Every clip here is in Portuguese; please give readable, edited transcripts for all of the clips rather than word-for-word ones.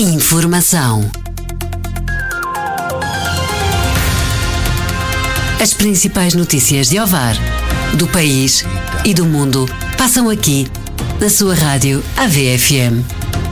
Informação. As principais notícias de Ovar, do país e do mundo passam aqui, na sua rádio AVFM.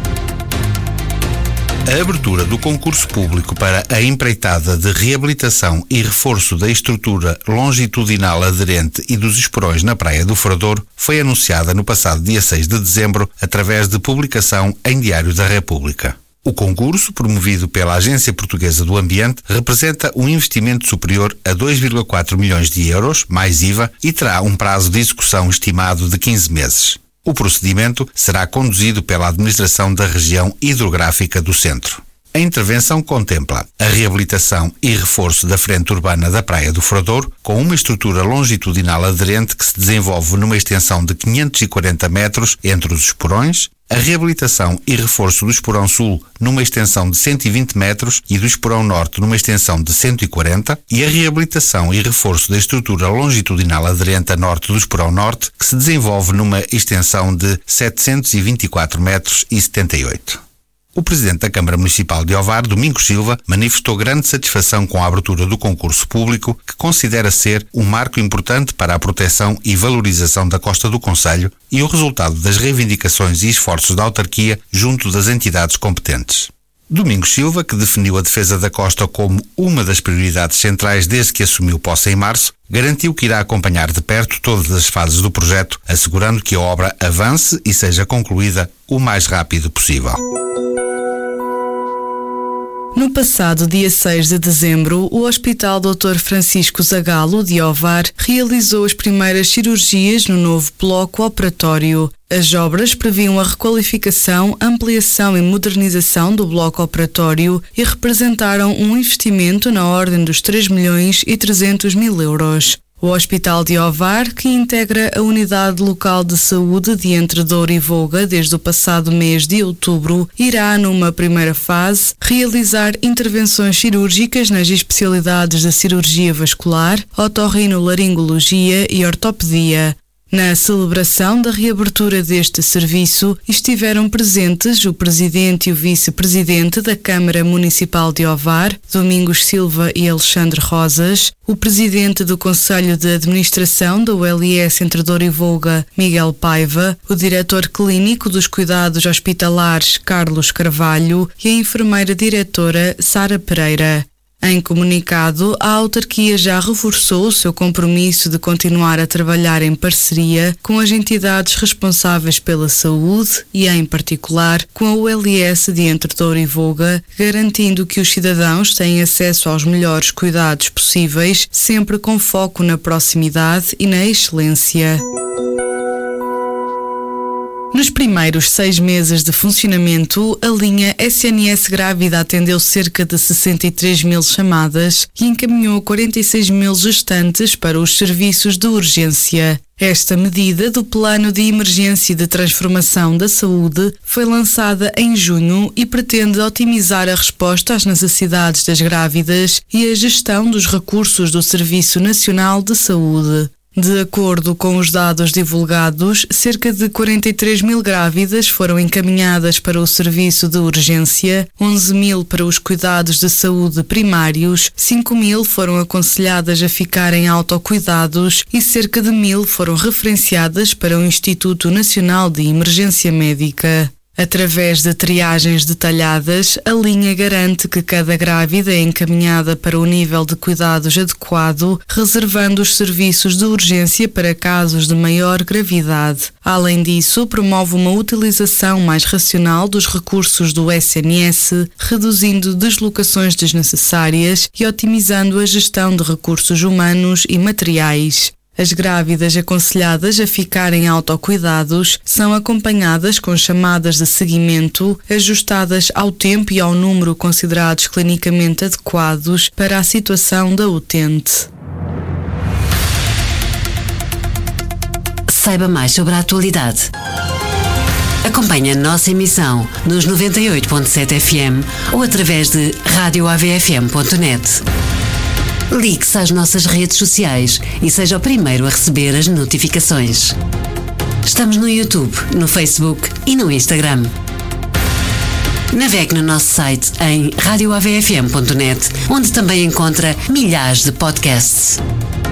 A abertura do concurso público para a empreitada de reabilitação e reforço da estrutura longitudinal aderente e dos esporões na Praia do Furadouro foi anunciada no passado dia 6 de dezembro através de publicação em Diário da República. O concurso, promovido pela Agência Portuguesa do Ambiente, representa um investimento superior a 2,4 milhões de euros, mais IVA, e terá um prazo de execução estimado de 15 meses. O procedimento será conduzido pela Administração da Região Hidrográfica do Centro. A intervenção contempla a reabilitação e reforço da frente urbana da Praia do Furadouro, com uma estrutura longitudinal aderente que se desenvolve numa extensão de 540 metros entre os esporões, a reabilitação e reforço do esporão sul numa extensão de 120 metros e do esporão norte numa extensão de 140 e a reabilitação e reforço da estrutura longitudinal aderente a norte do esporão norte que se desenvolve numa extensão de 724 metros e 78. O Presidente da Câmara Municipal de Ovar, Domingos Silva, manifestou grande satisfação com a abertura do concurso público, que considera ser um marco importante para a proteção e valorização da costa do concelho e o resultado das reivindicações e esforços da autarquia junto das entidades competentes. Domingos Silva, que definiu a defesa da costa como uma das prioridades centrais desde que assumiu posse em março, garantiu que irá acompanhar de perto todas as fases do projeto, assegurando que a obra avance e seja concluída o mais rápido possível. No passado dia 6 de dezembro, o Hospital Dr. Francisco Zagalo, de Ovar, realizou as primeiras cirurgias no novo bloco operatório. As obras previam a requalificação, ampliação e modernização do bloco operatório e representaram um investimento na ordem dos 3.300.000 euros. O Hospital de Ovar, que integra a Unidade Local de Saúde de Entre Douro e Voga desde o passado mês de outubro, irá, numa primeira fase, realizar intervenções cirúrgicas nas especialidades da cirurgia vascular, otorrinolaringologia e ortopedia. Na celebração da reabertura deste serviço estiveram presentes o Presidente e o Vice-Presidente da Câmara Municipal de Ovar, Domingos Silva e Alexandre Rosas, o Presidente do Conselho de Administração da ULS Entre Douro e Voga, Miguel Paiva, o Diretor Clínico dos Cuidados Hospitalares, Carlos Carvalho, e a Enfermeira Diretora, Sara Pereira. Em comunicado, a autarquia já reforçou o seu compromisso de continuar a trabalhar em parceria com as entidades responsáveis pela saúde e, em particular, com a ULS de Entre Douro e Voga, garantindo que os cidadãos têm acesso aos melhores cuidados possíveis, sempre com foco na proximidade e na excelência. Nos primeiros 6 meses de funcionamento, a linha SNS Grávida atendeu cerca de 63 mil chamadas e encaminhou 46 mil gestantes para os serviços de urgência. Esta medida do Plano de Emergência e de Transformação da Saúde foi lançada em junho e pretende otimizar a resposta às necessidades das grávidas e a gestão dos recursos do Serviço Nacional de Saúde. De acordo com os dados divulgados, cerca de 43 mil grávidas foram encaminhadas para o serviço de urgência, 11 mil para os cuidados de saúde primários, 5 mil foram aconselhadas a ficar em autocuidados e cerca de 1.000 foram referenciadas para o Instituto Nacional de Emergência Médica. Através de triagens detalhadas, a linha garante que cada grávida é encaminhada para o nível de cuidados adequado, reservando os serviços de urgência para casos de maior gravidade. Além disso, promove uma utilização mais racional dos recursos do SNS, reduzindo deslocações desnecessárias e otimizando a gestão de recursos humanos e materiais. As grávidas aconselhadas a ficar em autocuidados são acompanhadas com chamadas de seguimento, ajustadas ao tempo e ao número considerados clinicamente adequados para a situação da utente. Saiba mais sobre a atualidade. Acompanhe a nossa emissão nos 98.7 FM ou através de radioavfm.net. Ligue-se às nossas redes sociais e seja o primeiro a receber as notificações. Estamos no YouTube, no Facebook e no Instagram. Navegue no nosso site em radioavfm.net, onde também encontra milhares de podcasts.